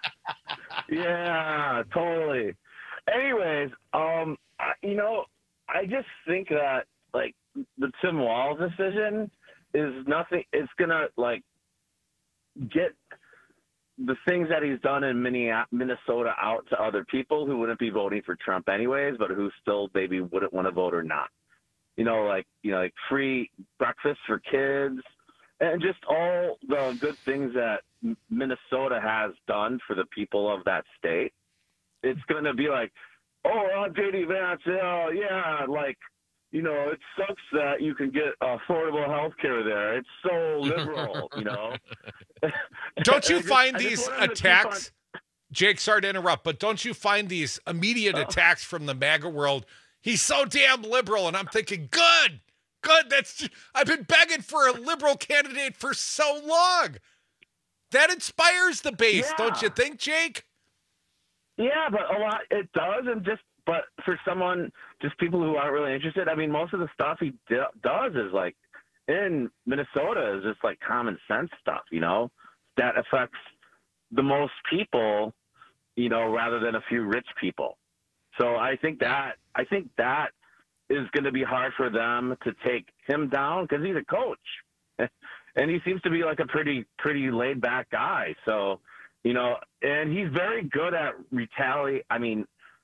Yeah, totally. Anyways, I just think that like the Tim Walz decision is nothing. It's gonna like get the things that he's done in Minnesota out to other people who wouldn't be voting for Trump anyways, but who still maybe wouldn't want to vote or not. Like free breakfast for kids and just all the good things that Minnesota has done for the people of that state. It's going to be like, J.D. Vance, yeah, like, it sucks that you can get affordable health care there. It's so liberal, Don't you find these attacks, Jake, sorry to interrupt, but don't you find these immediate attacks from the MAGA world? He's so damn liberal, and I'm thinking, good. I've been begging for a liberal candidate for so long. That inspires the base, don't you think, Jake? Yeah, but a lot it does, but for someone, just people who aren't really interested, I mean, most of the stuff he does is like in Minnesota is just like common sense stuff, that affects the most people, rather than a few rich people. So I think that is going to be hard for them to take him down because he's a coach, and he seems to be like a pretty laid back guy. So, and he's very good at retaliate. I mean,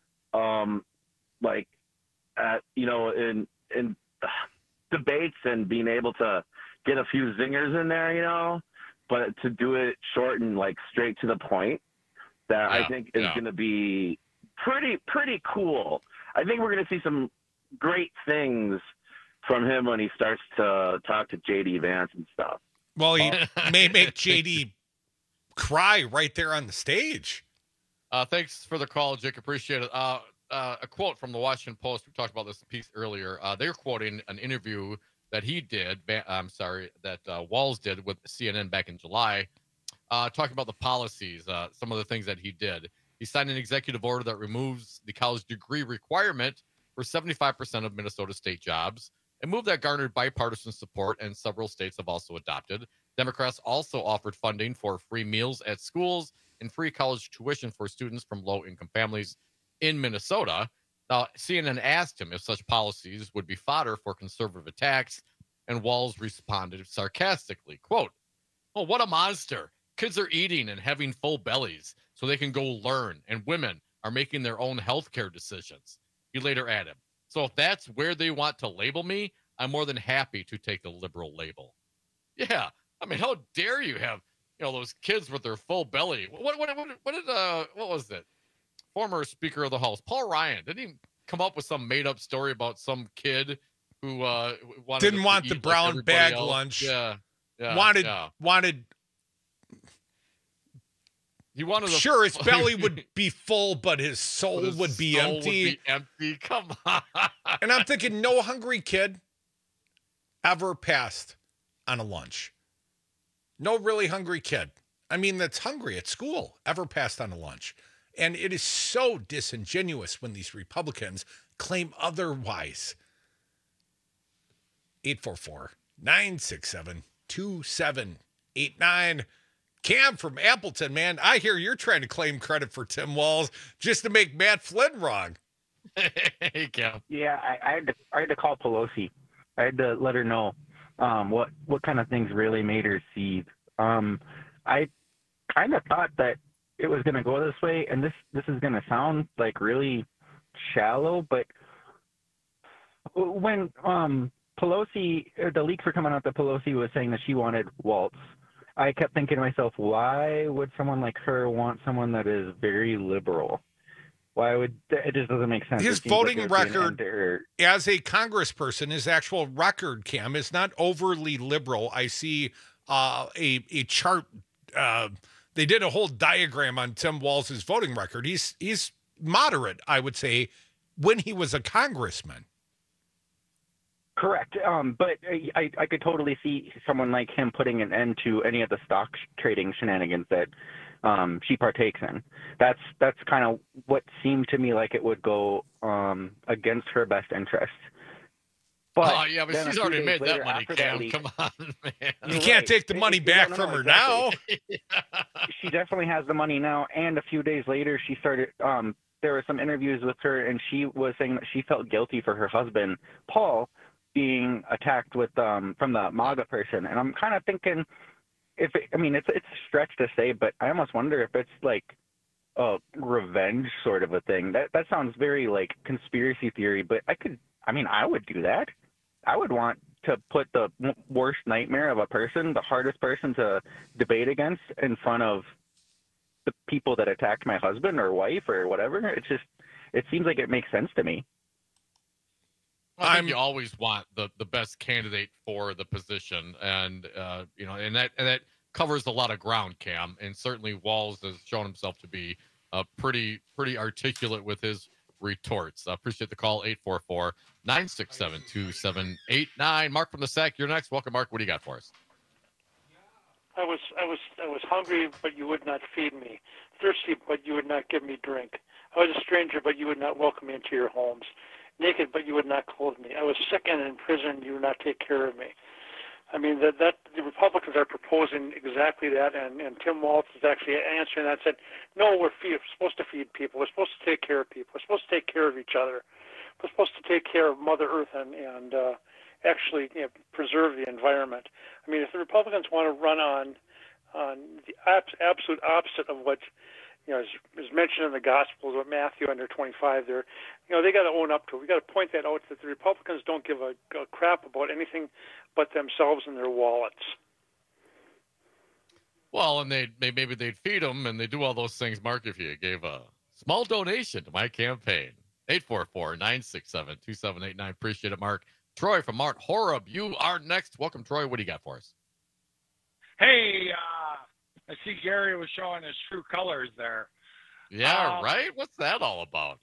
in debates and being able to get a few zingers in there, but to do it short and like straight to the point, that I think is going to be pretty cool. I think we're going to see some great things from him when he starts to talk to J.D. Vance and stuff. Well, he may make J.D. cry right there on the stage. Thanks for the call, Jake. Appreciate it. A quote from the Washington Post. We talked about this piece earlier. They're quoting an interview that Walz did with CNN back in July, talking about the policies, some of the things that he did. He signed an executive order that removes the college degree requirement for 75% of Minnesota state jobs, a move that garnered bipartisan support and several states have also adopted. Democrats also offered funding for free meals at schools and free college tuition for students from low-income families in Minnesota. Now, CNN asked him if such policies would be fodder for conservative attacks, and Walz responded sarcastically, quote, "Oh, what a monster. Kids are eating and having full bellies so they can go learn, and women are making their own healthcare decisions." He later added, "So if that's where they want to label me, I'm more than happy to take the liberal label." Yeah, I mean, how dare you have, those kids with their full belly? What was it? Former Speaker of the House, Paul Ryan, didn't he come up with some made up story about some kid who didn't want the brown bag else? Lunch? Yeah. Wanted. He wanted sure his belly would be full, but his soul would be empty. Come on. And I'm thinking, no hungry kid ever passed on a lunch. No really hungry kid. I mean, that's hungry at school ever passed on a lunch. And it is so disingenuous when these Republicans claim otherwise. 844-967-2789. Cam from Appleton, man, I hear you're trying to claim credit for Tim Walz just to make Matt Flynn wrong. Hey, Cam. Yeah, I had to call Pelosi. I had to let her know what kind of things really made her seethe. I kind of thought that it was going to go this way, and this is going to sound like really shallow, but when Pelosi, the leaks were coming out that Pelosi was saying that she wanted Walz, I kept thinking to myself, why would someone like her want someone that is very liberal? It just doesn't make sense. His voting record as a congressperson, his actual record, Cam, is not overly liberal. I see a chart. They did a whole diagram on Tim Walz's voting record. He's moderate, I would say, when he was a congressman. Correct. But I could totally see someone like him putting an end to any of the stock trading shenanigans that she partakes in. That's kind of what seemed to me like it would go against her best interest. But she's already made that money, Cam. Come on, man. You can't take the money back from her now. She definitely has the money now. And a few days later, she started there were some interviews with her, and she was saying that she felt guilty for her husband, Paul, being attacked with from the MAGA person, and I'm kind of thinking, it's a stretch to say, but I almost wonder if it's like a revenge sort of a thing. That sounds very like conspiracy theory, but I would do that. I would want to put the worst nightmare of a person, the hardest person to debate against, in front of the people that attacked my husband or wife or whatever. It seems like it makes sense to me. I think you always want the best candidate for the position, and and that covers a lot of ground, Cam. And certainly Walz has shown himself to be pretty articulate with his retorts. Appreciate the call. 844-967-2789. Mark from the SAC, you're next. Welcome, Mark. What do you got for us? I was hungry, but you would not feed me. Thirsty, but you would not give me drink. I was a stranger, but you would not welcome me into your homes. Naked, but you would not clothe me. I was sick and in prison, you would not take care of me. I mean, that the Republicans are proposing exactly that, and Tim Walz is actually answering that, said, no, we're supposed to feed people. We're supposed to take care of people. We're supposed to take care of each other. We're supposed to take care of Mother Earth and actually preserve the environment. I mean, if the Republicans want to run on the absolute opposite of what is mentioned in the Gospels with Matthew under 25 there, they got to own up to it. We got to point that out, that the Republicans don't give a crap about anything but themselves and their wallets. Well, and maybe they'd feed them, and they do all those things, Mark, if you gave a small donation to my campaign. 844-967-2789. Appreciate it, Mark. Troy from Mount Horeb, you are next. Welcome, Troy. What do you got for us? Hey, I see Gary was showing his true colors there. Yeah, right? What's that all about?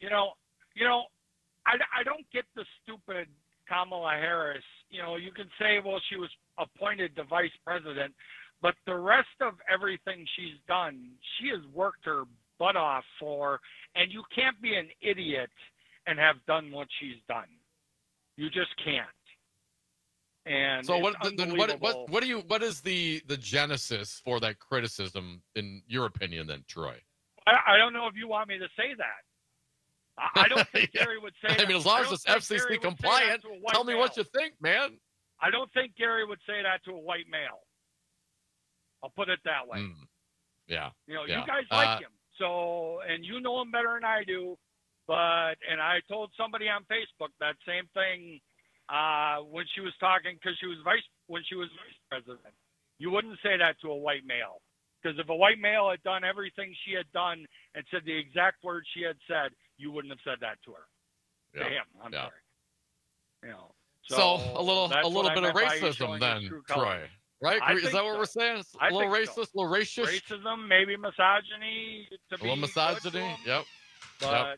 I don't get the stupid Kamala Harris. You can say, well, she was appointed the vice president, but the rest of everything she's done, she has worked her butt off for, and you can't be an idiot and have done what she's done. You just can't. And so what is the genesis for that criticism in your opinion then, Troy? I don't know if you want me to say that. I don't think Gary would say that. I mean, as long as it's FCC compliant, tell me what you think, man. I don't think Gary would say that to a white male. I'll put it that way. Yeah. You guys like him. So, and you know him better than I do. And I told somebody on Facebook that same thing when she was talking, because when she was vice president. You wouldn't say that to a white male, because if a white male had done everything she had done and said the exact words she had said, you wouldn't have said that to her. To him, I'm sorry. So a little bit of racism then, Troy. Right? Is that what we're saying? A little racist, a little racist? Racism, maybe misogyny. A little misogyny, yep. But,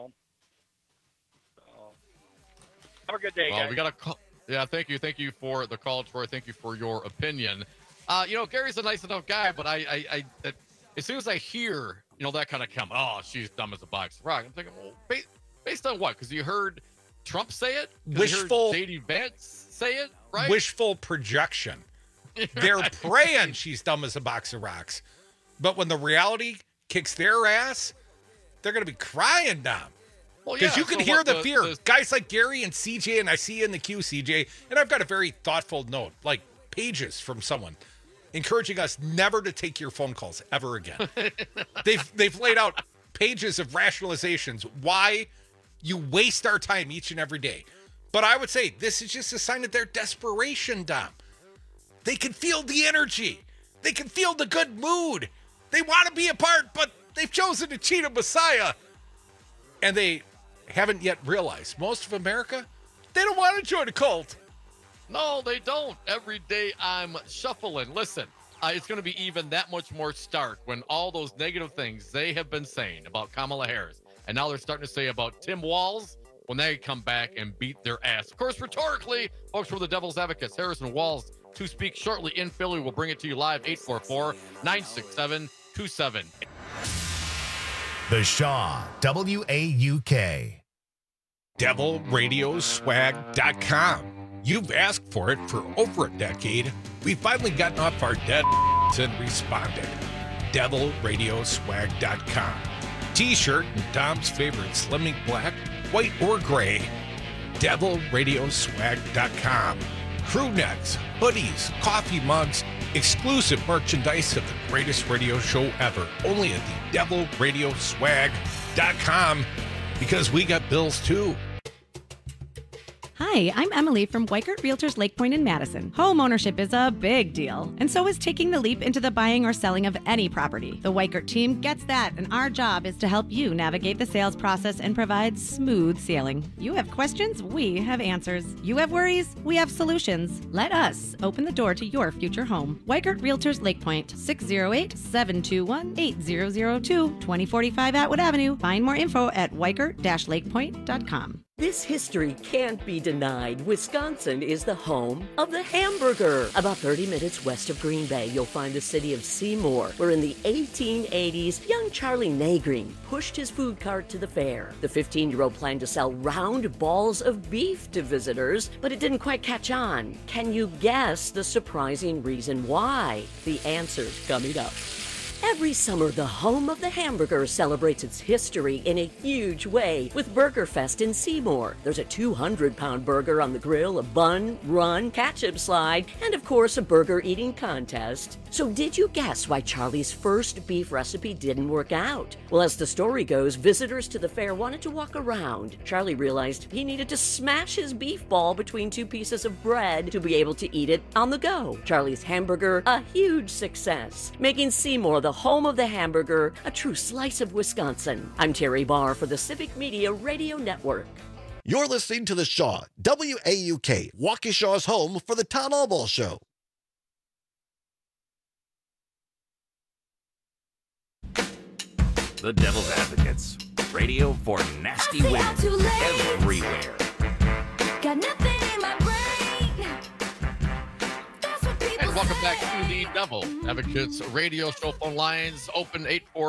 have a good day, guys. We got a call. Yeah, thank you. Thank you for the call, Troy. Thank you for your opinion. Gary's a nice enough guy, but I as soon as I hear, that kind of comment, oh, she's dumb as a box of rock, I'm thinking, well, based on what? Because you heard Trump say it? Wishful. J.D. Vance say it, right? Wishful projection. They're praying she's dumb as a box of rocks. But when the reality kicks their ass, they're going to be crying dumb. Because you can hear the fear. Guys like Gary and CJ, and I see you in the queue, CJ, and I've got a very thoughtful note, like pages from someone encouraging us never to take your phone calls ever again. They've laid out pages of rationalizations why you waste our time each and every day. But I would say this is just a sign of their desperation, Dom. They can feel the energy. They can feel the good mood. They want to be a part, but they've chosen to cheat a Messiah. And they haven't yet realized, most of America, they don't want to join a cult. No, they don't. Every day I'm shuffling. Listen, it's going to be even that much more stark when all those negative things they have been saying about Kamala Harris, and now they're starting to say about Tim Walz, when they come back and beat their ass. Of course, rhetorically, folks, we're the Devil's Advocates. Harris and Walz to speak shortly in Philly. We'll bring it to you live, 844-967-27. The Shaw, WAUK. DevilRadioswag.com. You've asked for it for over a decade. We've finally gotten off our dead and responded. DevilRadioswag.com. T-shirt in Dom's favorite Slimming black, white, or gray. thedevilradioswag.com. Crew necks, hoodies, coffee mugs, exclusive merchandise of the greatest radio show ever. Only at thedevilradioswag.com, because we got bills too. Hi, I'm Emily from Weikert Realtors Lake Point in Madison. Home ownership is a big deal, and so is taking the leap into the buying or selling of any property. The Weikert team gets that, and our job is to help you navigate the sales process and provide smooth sailing. You have questions, we have answers. You have worries, we have solutions. Let us open the door to your future home. Weikert Realtors Lake Point, 608-721-8002, 2045 Atwood Avenue. Find more info at weikert-lakepoint.com. This history can't be denied. Wisconsin is the home of the hamburger. About 30 minutes west of Green Bay, you'll find the city of Seymour, where in the 1880s, young Charlie Nagreen pushed his food cart to the fair. The 15-year-old planned to sell round balls of beef to visitors, but it didn't quite catch on. Can you guess the surprising reason why? The answer's coming up. Every summer, the home of the hamburger celebrates its history in a huge way with Burger Fest in Seymour. There's a 200-pound burger on the grill, a bun, run, ketchup slide, and of course a burger eating contest. So did you guess why Charlie's first beef recipe didn't work out? Well, as the story goes, visitors to the fair wanted to walk around. Charlie realized he needed to smash his beef ball between two pieces of bread to be able to eat it on the go. Charlie's hamburger, a huge success, making Seymour the home of the hamburger, a true slice of Wisconsin. I'm Terry Barr for the Civic Media Radio Network. You're listening to The Shaw, WAUK, Waukesha's home for the Town Hall Ball Show. The Devil's Advocates. Radio for nasty women everywhere. Got nothing in my brain. And welcome back to the Devil Advocates radio show. Phone lines open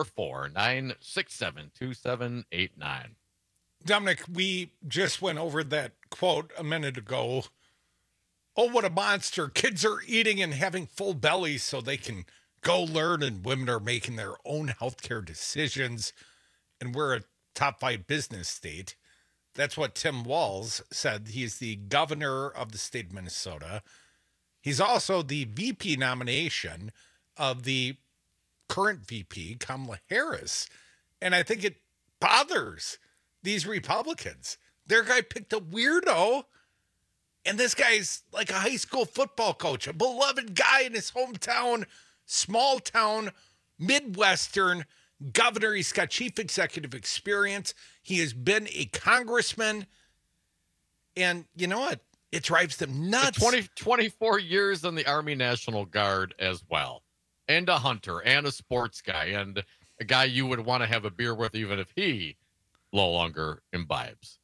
844-967-2789. Dominic, we just went over that quote a minute ago. Oh, what a monster. Kids are eating and having full bellies so they can go learn, and women are making their own healthcare decisions, and we're a top 5 business state. That's what Tim Walz said. He's the governor of the state of Minnesota. He's also the VP nomination of the current VP, Kamala Harris. And I think it bothers these Republicans. Their guy picked a weirdo, and this guy's like a high school football coach, a beloved guy in his hometown, small town, Midwestern governor. He's got chief executive experience. He has been a congressman. And you know what? It drives them nuts. 24 years in the Army National Guard as well. And a hunter and a sports guy and a guy you would want to have a beer with even if he no longer imbibes.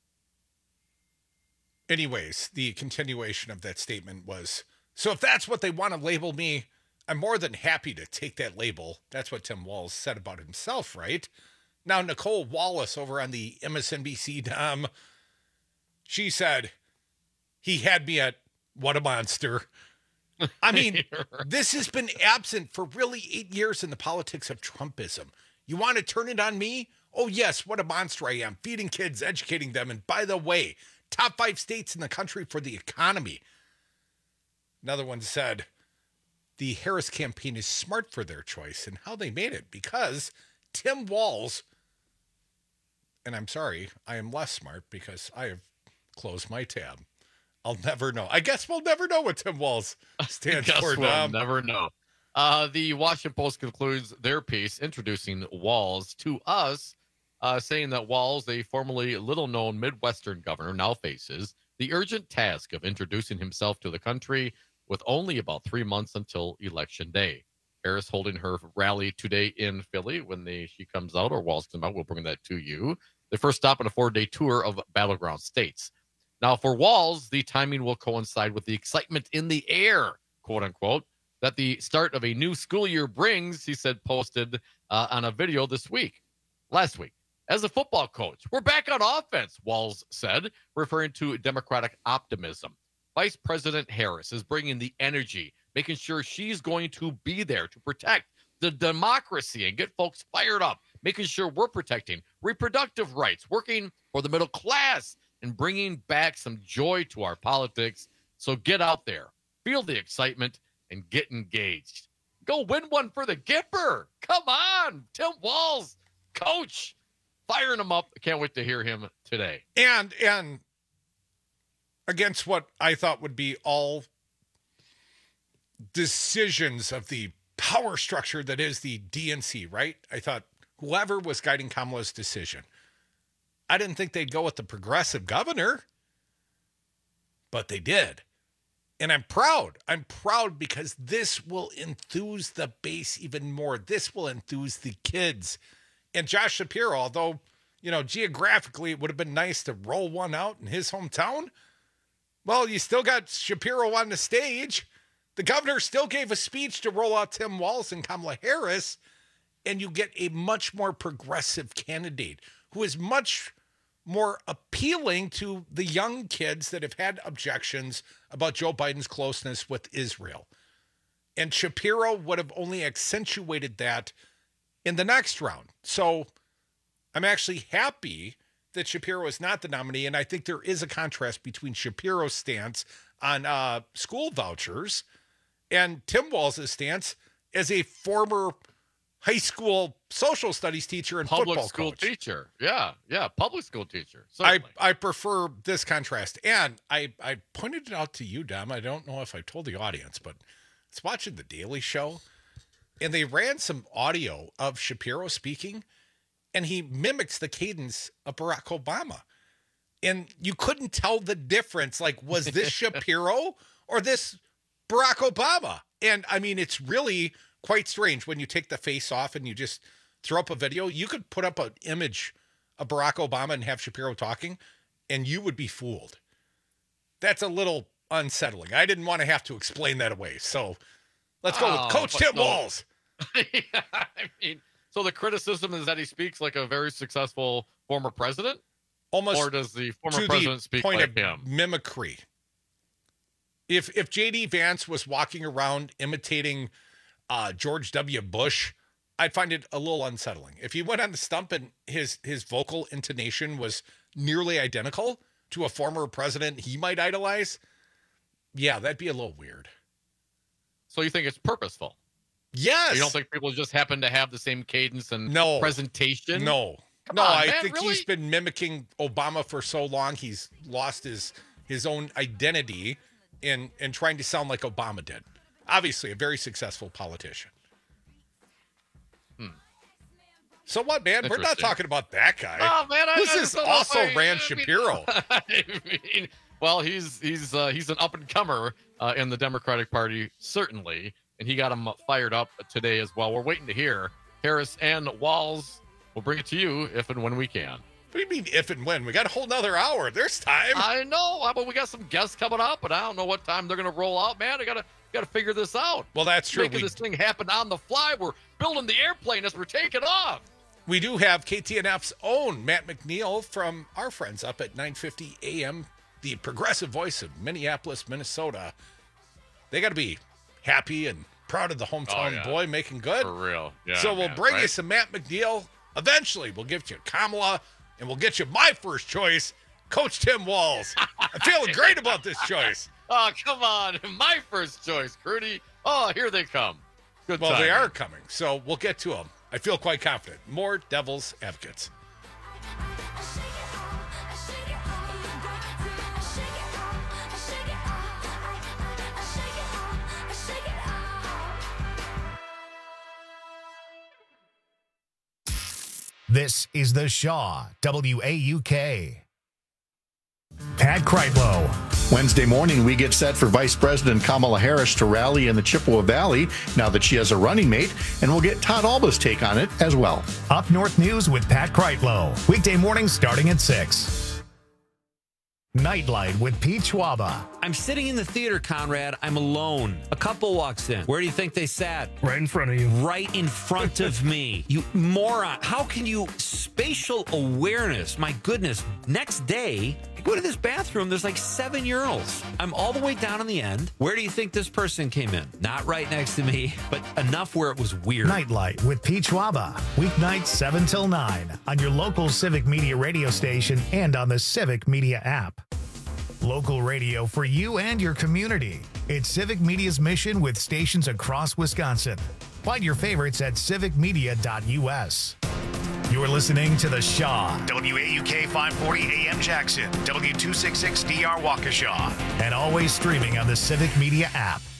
Anyways, the continuation of that statement was, so if that's what they want to label me, I'm more than happy to take that label. That's what Tim Walz said about himself, right? Now, Nicole Wallace over on the MSNBC, she said, he had me at what a monster. I mean, this has been absent for really 8 years in the politics of Trumpism. You want to turn it on me? Oh, yes, what a monster I am. Feeding kids, educating them. And by the way, top 5 states in the country for the economy. Another one said, the Harris campaign is smart for their choice and how they made it, because Tim Walz, and I'm sorry, I am less smart because I have closed my tab. I'll never know. I guess we'll never know what Tim Walz stands for. We'll never know. The Washington Post concludes their piece introducing Walz to us, saying that Walz, a formerly little-known Midwestern governor, now faces the urgent task of introducing himself to the country with only about 3 months until Election Day. Harris holding her rally today in Philly. When she comes out, or Walz comes out, we'll bring that to you. The first stop on a 4-day tour of battleground states. Now, for Walz, the timing will coincide with the excitement in the air, quote unquote, that the start of a new school year brings, he said, posted on a video last week. As a football coach, we're back on offense, Walz said, referring to Democratic optimism. Vice President Harris is bringing the energy, making sure she's going to be there to protect the democracy and get folks fired up, making sure we're protecting reproductive rights, working for the middle class, and bringing back some joy to our politics. So get out there, feel the excitement, and get engaged. Go win one for the Gipper. Come on, Tim Walz, coach, firing him up. I can't wait to hear him today. And against what I thought would be all decisions of the power structure that is the DNC, right? I thought whoever was guiding Kamala's decision, I didn't think they'd go with the progressive governor, but they did. And I'm proud. I'm proud because this will enthuse the base even more. This will enthuse the kids. And Josh Shapiro, although, geographically it would have been nice to roll one out in his hometown, well, you still got Shapiro on the stage. The governor still gave a speech to roll out Tim Walz and Kamala Harris, and you get a much more progressive candidate who is much more appealing to the young kids that have had objections about Joe Biden's closeness with Israel. And Shapiro would have only accentuated that in the next round. So I'm actually happy that Shapiro is not the nominee, and I think there is a contrast between Shapiro's stance on school vouchers and Tim Walz's stance as a former high school social studies teacher and public football school coach. teacher. Yeah, public school teacher. I prefer this contrast. And I pointed it out to you, Dom. I don't know if I told the audience, but I was watching The Daily Show, and they ran some audio of Shapiro speaking, and he mimics the cadence of Barack Obama. And you couldn't tell the difference. Like, was this Shapiro or this Barack Obama? And I mean, it's really quite strange when you take the face off and you just throw up a video. You could put up an image of Barack Obama and have Shapiro talking, and you would be fooled. That's a little unsettling. I didn't want to have to explain that away. So let's go with Coach Tim Walz. Yeah, I mean, so the criticism is that he speaks like a very successful former president? Almost, or does the former president speak like him? Mimicry. If J.D. Vance was walking around imitating George W. Bush, I'd find it a little unsettling. If he went on the stump and his vocal intonation was nearly identical to a former president he might idolize, yeah, that'd be a little weird. So you think it's purposeful? Yes. You don't think people just happen to have the same cadence and presentation? No. Come on, I man, think really? he's been mimicking Obama for so long, he's lost his own identity in trying to sound like Obama did. Obviously, a very successful politician. So what, man? We're not talking about that guy. Oh, man, this is also Rand Shapiro. Well, he's an up and comer in the Democratic Party, certainly, and he got him fired up today as well. We're waiting to hear Harris and Walz. We'll bring it to you if and when we can. What do you mean if and when? We got a whole nother hour. There's time. I know, but we got some guests coming up, but I don't know what time they're going to roll out, man. I gotta figure this out. Well, that's true. Making this thing happen on the fly. We're building the airplane as we're taking off. We do have KTNF's own Matt McNeil from our friends up at 9:50 a.m., the progressive voice of Minneapolis, Minnesota. They got to be happy and proud of the hometown boy making good. For real. Yeah, so we'll bring you some Matt McNeil. Eventually, we'll give you Kamala, and we'll get you my first choice, Coach Tim Walz. I'm feeling great about this choice. Oh, come on. My first choice, Crudy. Oh, here they come. Good Well, time. they are coming, so we'll get to them. I feel quite confident. More Devil's Advocates. This is the Shaw WAUK. Pat Kreitlow. Wednesday morning, we get set for Vice President Kamala Harris to rally in the Chippewa Valley now that she has a running mate, and we'll get Todd Alba's take on it as well. Up North News with Pat Kreitlow. Weekday mornings starting at 6. Nightlight with Pete Schwaba. I'm sitting in the theater, Conrad. I'm alone. A couple walks in. Where do you think they sat? Right in front of you. Right in front of me. You moron. How can you... Spatial awareness. My goodness. Next day, I go to this bathroom. There's like 7 urinals. I'm all the way down on the end. Where do you think this person came in? Not right next to me, but enough where it was weird. Nightlight with Pete Schwaba. Weeknights 7 till 9 on your local Civic Media radio station and on the Civic Media app. Local radio for you and your community. It's Civic Media's mission with stations across Wisconsin. Find your favorites at civicmedia.us. You're listening to The Shaw, WAUK 540 AM Jackson, W266DR Waukesha, and always streaming on the Civic Media app.